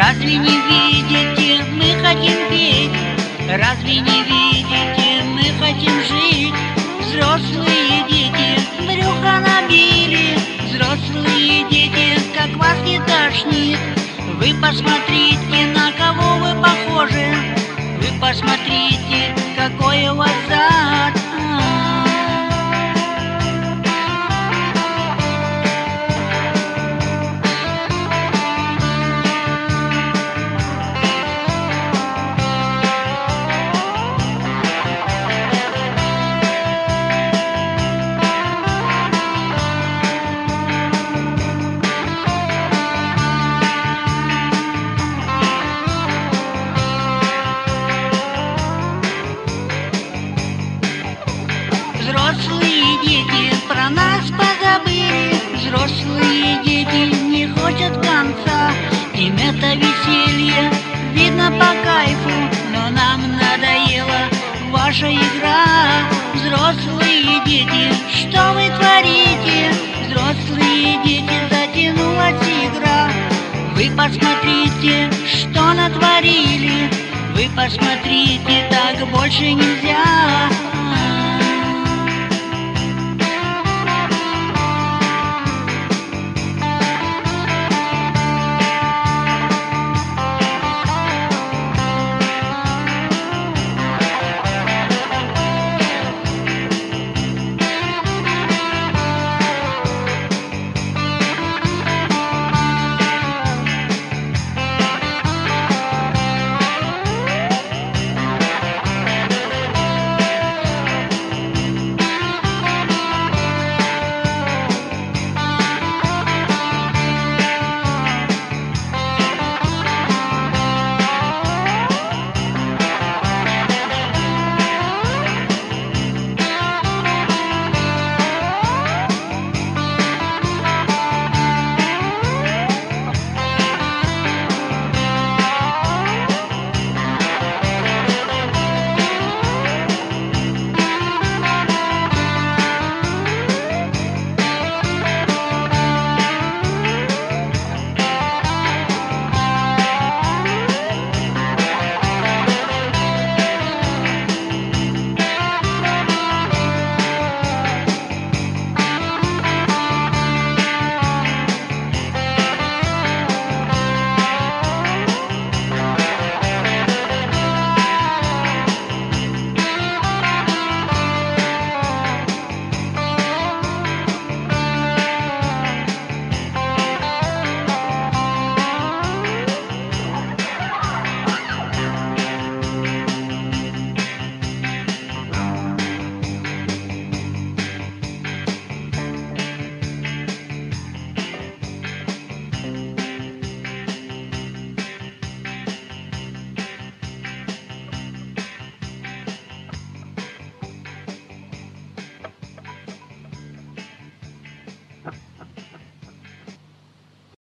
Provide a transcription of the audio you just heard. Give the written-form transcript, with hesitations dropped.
Разве не видите, мы хотим петь? Разве не видите, мы хотим жить? Взрослые дети брюхо набили, взрослые дети, как вас не тошнит. Вы посмотрите, на кого вы похожи, вы посмотрите, какой у вас зад. Взрослые дети про нас позабыли, взрослые дети не хотят конца. Им это веселье видно по кайфу, но нам надоела ваша игра. Взрослые дети, что вы творите? Взрослые дети, затянулась игра. Вы посмотрите, что натворили, вы посмотрите, так больше нельзя.